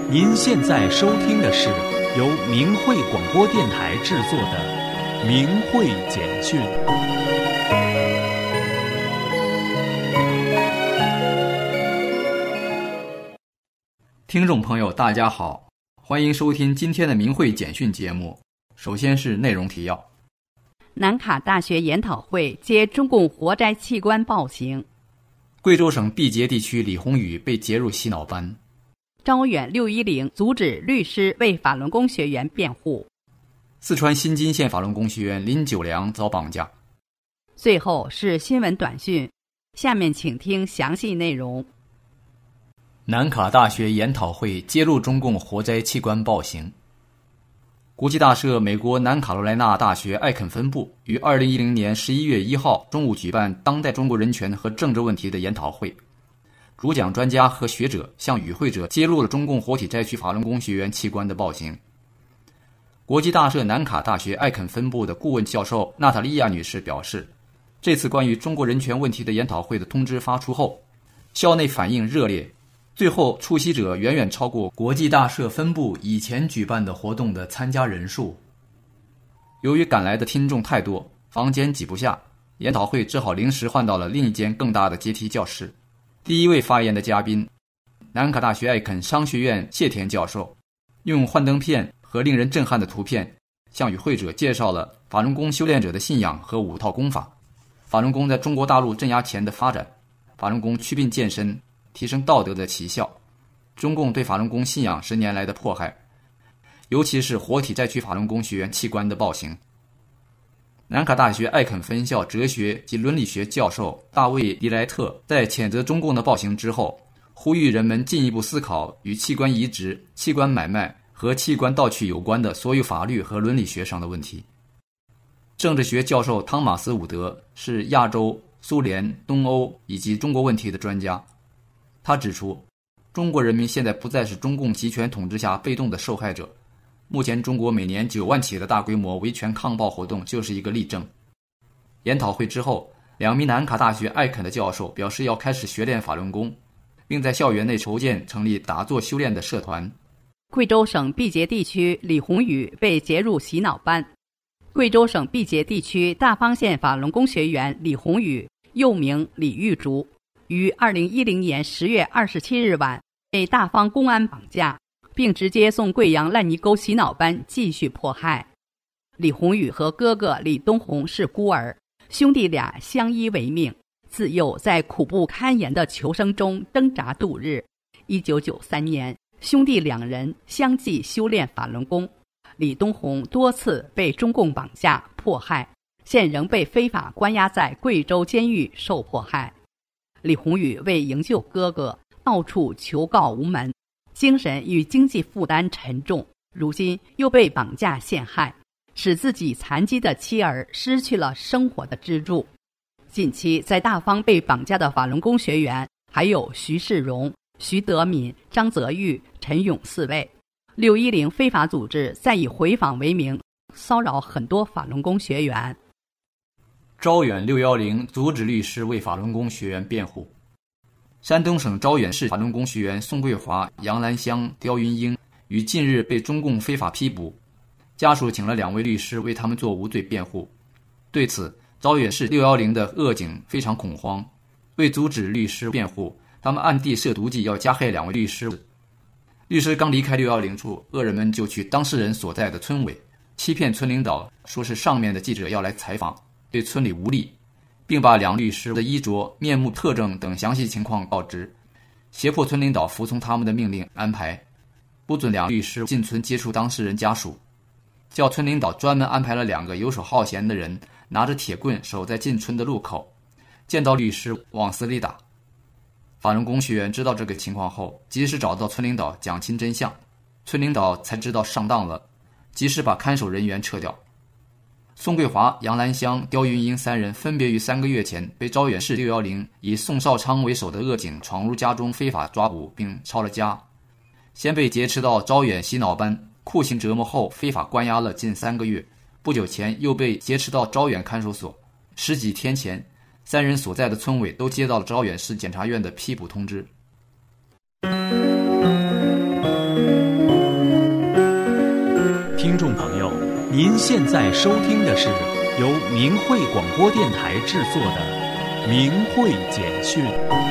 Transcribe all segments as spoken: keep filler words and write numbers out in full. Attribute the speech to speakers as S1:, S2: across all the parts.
S1: 您现在收听的是由明慧广播电台制作的明慧简讯。
S2: 听众朋友大家好，欢迎收听今天的明慧简讯节目。首先是内容提要。
S3: 南卡大学研讨会接中共活摘器官暴行。
S2: 贵州省毕节地区李宏宇被截入洗脑班。
S3: 招远六一零阻止律师为法轮功学员辩护。
S2: 四川新津县法轮功学员林九良遭绑架。
S3: 最后是新闻短讯，下面请听详细内容。
S2: 南卡大学研讨会揭露中共活摘器官暴行。国际大社美国南卡罗来纳大学艾肯分部于二零一零年十一月一号中午举办当代中国人权和政治问题的研讨会，主讲专家和学者向与会者揭露了中共活体摘取法轮功学员器官的暴行。国际大社南卡大学艾肯分部的顾问教授娜塔莉亚女士表示，这次关于中国人权问题的研讨会的通知发出后，校内反应热烈，最后出席者远远超过国际大社分部以前举办的活动的参加人数。由于赶来的听众太多，房间挤不下，研讨会只好临时换到了另一间更大的阶梯教室。第一位发言的嘉宾，南卡大学艾肯商学院谢田教授，用幻灯片和令人震撼的图片向与会者介绍了法轮功修炼者的信仰和五套功法，法轮功在中国大陆镇压前的发展，法轮功祛病健身提升道德的奇效，中共对法轮功信仰十年来的迫害，尤其是活体摘取法轮功学员器官的暴行。南卡大学艾肯分校哲学及伦理学教授大卫·迪莱特在谴责中共的暴行之后，呼吁人们进一步思考与器官移植、器官买卖和器官盗取有关的所有法律和伦理学上的问题。政治学教授汤马斯·伍德是亚洲、苏联、东欧以及中国问题的专家，他指出，中国人民现在不再是中共集权统治下被动的受害者。目前中国每年九万起的大规模维权抗暴活动就是一个例证。研讨会之后，两名南卡大学艾肯的教授表示要开始学练法轮功，并在校园内筹建成立打坐修炼的社团。
S3: 贵州省毕节地区李宏宇被截入洗脑班。贵州省毕节地区大方县法轮功学员李宏宇，又名李玉竹，于二零一零年十月二十七日晚被大方公安绑架，并直接送贵阳烂泥沟洗脑班继续迫害。李宏宇和哥哥李东红是孤儿，兄弟俩相依为命，自幼在苦不堪言的求生中挣扎度日。一九九三年，兄弟两人相继修炼法轮功。李东红多次被中共绑架迫害，现仍被非法关押在贵州监狱受迫害。李宏宇为营救哥哥，到处求告无门，精神与经济负担沉重，如今又被绑架陷害，使自己残疾的妻儿失去了生活的支柱。近期在大方被绑架的法轮功学员还有徐世荣、徐德敏、张泽玉、陈勇四位。六一零非法组织再以回访为名骚扰很多法轮功学员。
S2: 招远六一零阻止律师为法轮功学员辩护。山东省招远市法轮功学员宋桂华、杨兰香、刁云英于近日被中共非法批捕，家属请了两位律师为他们做无罪辩护。对此，招远市六一零的恶警非常恐慌，为阻止律师辩护，他们暗地设毒计要加害两位律师。律师刚离开六一零处，恶人们就去当事人所在的村委，欺骗村领导说是上面的记者要来采访，对村里无利，并把两律师的衣着、面目特征等详细情况告知，胁迫村领导服从他们的命令安排，不准两律师进村接触当事人家属，叫村领导专门安排了两个游手好闲的人拿着铁棍守在进村的路口，见到律师往死里打。法轮功学员知道这个情况后，及时找到村领导讲清真相，村领导才知道上当了，及时把看守人员撤掉。宋桂华、杨兰香、刁云英三人分别于三个月前被招远市六一零以宋少昌为首的恶警闯入家中非法抓捕并抄了家，先被劫持到招远洗脑班酷刑折磨后非法关押了近三个月，不久前又被劫持到招远看守所。十几天前，三人所在的村委都接到了招远市检察院的批捕通知。
S1: 您现在收听的是由明慧广播电台制作的明慧简讯。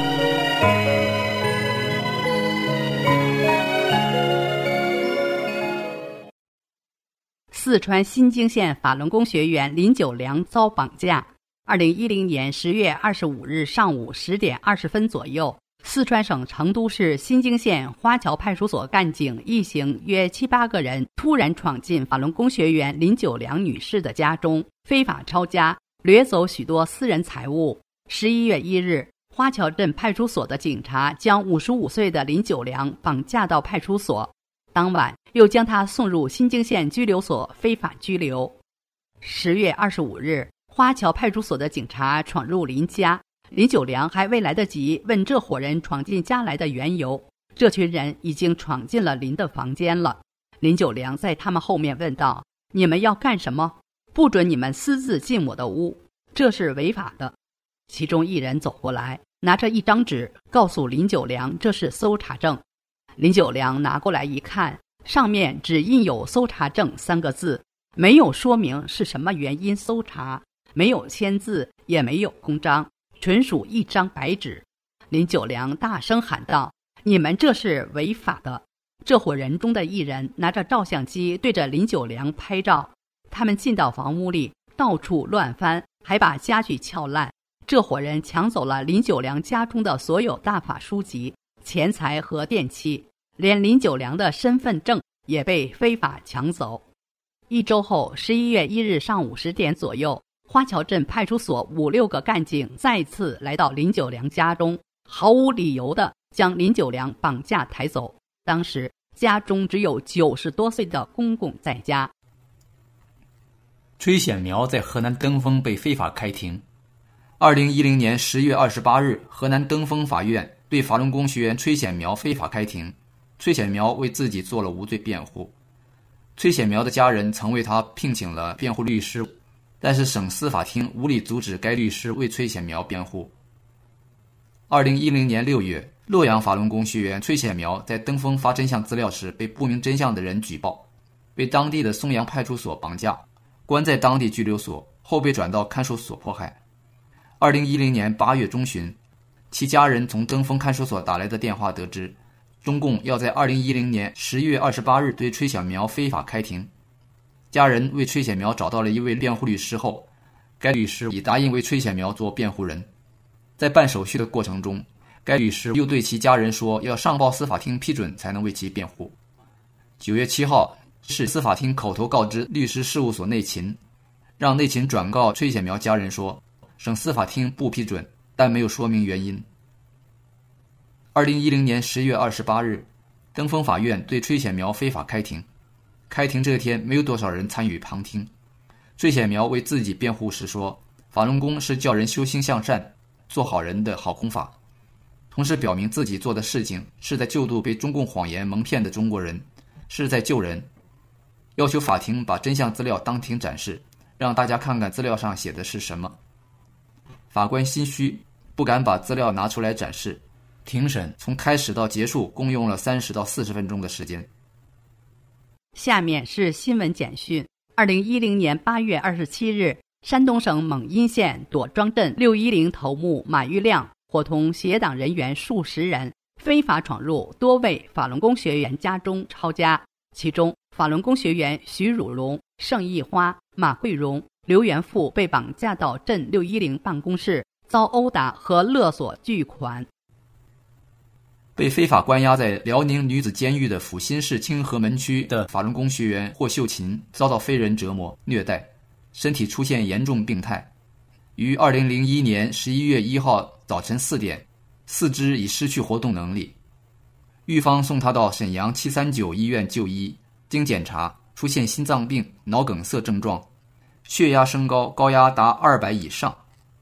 S3: 四川新泾县法轮功学员林九良遭绑架。二零一零年十月二十五日上午十点二十分左右，四川省成都市新泾县花桥派出所干警一行约七八个人突然闯进法轮功学员林九良女士的家中，非法抄家，掠走许多私人财物。十一月一日，花桥镇派出所的警察将五十五岁的林九良绑架到派出所，当晚又将他送入新泾县拘留所非法拘留。十月二十五日，花桥派出所的警察闯入林家，林九良还未来得及问这伙人闯进家来的缘由，这群人已经闯进了林的房间了。林九良在他们后面问道：“你们要干什么？不准你们私自进我的屋，这是违法的。”其中一人走过来，拿着一张纸告诉林九良这是搜查证。林九良拿过来一看，上面只印有搜查证三个字，没有说明是什么原因搜查，没有签字，也没有公章，纯属一张白纸。林九良大声喊道：“你们这是违法的！”这伙人中的一人拿着照相机对着林九良拍照。他们进到房屋里，到处乱翻，还把家具撬烂。这伙人抢走了林九良家中的所有大法书籍、钱财和电器，连林九良的身份证也被非法抢走。一周后，十一月一日上午十点左右，花桥镇派出所五六个干警再次来到林九良家中，毫无理由地将林九良绑架抬走。当时家中只有九十多岁的公公在家。
S2: 崔显苗在河南登封被非法开庭。二零一零年十月二十八日，河南登封法院对法轮功学员崔显苗非法开庭。崔显苗为自己做了无罪辩护。崔显苗的家人曾为他聘请了辩护律师，但是省司法厅无理阻止该律师为崔显苗辩护。二零一零年六月，洛阳法轮功学员崔显苗在登封发真相资料时被不明真相的人举报，被当地的松阳派出所绑架，关在当地拘留所，后被转到看守所迫害。二零一零年八月中旬，其家人从登封看守所打来的电话得知，中共要在二零一零年十月二十八日对崔显苗非法开庭。家人为崔显苗找到了一位辩护律师后，该律师已答应为崔显苗做辩护人。在办手续的过程中，该律师又对其家人说要上报司法厅批准才能为其辩护。九月七号，市司法厅口头告知律师事务所内勤，让内勤转告崔显苗家人说，省司法厅不批准，但没有说明原因。二零一零年十月二十八日，登封法院对崔显苗非法开庭。开庭这天没有多少人参与旁听。崔显苗为自己辩护时说，法轮功是叫人修心向善、做好人的好功法，同时表明自己做的事情是在救度被中共谎言蒙骗的中国人，是在救人，要求法庭把真相资料当庭展示，让大家看看资料上写的是什么。法官心虚，不敢把资料拿出来展示。庭审从开始到结束共用了三十到四十分钟的时间。
S3: 下面是新闻简讯。二零一零年八月二十七日，山东省蒙阴县朵庄镇六一零头目马玉亮伙同协党人员数十人，非法闯入多位法轮功学员家中抄家。其中，法轮功学员徐汝龙、盛义花、马慧荣、刘元富被绑架到镇六一零办公室，遭殴打和勒索巨款。
S2: 被非法关押在辽宁女子监狱的阜新市清河门区的法轮功学员霍秀琴遭到非人折磨虐待，身体出现严重病态。于二零零一年十一月一号早晨四点，四肢已失去活动能力。狱方送他到沈阳七三九医院就医，经检查出现心脏病、脑梗塞症状，血压升高，高压达二百以上。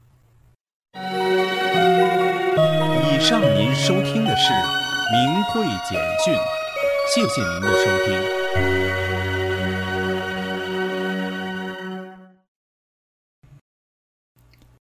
S1: 以上您收听的是明慧简讯，谢谢您的收听。